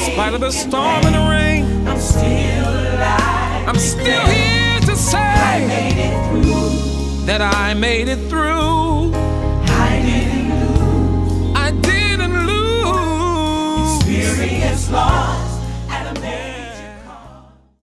spite of the storm and the rain, I'm still alive. I'm still here to say I made it through. that I made it through.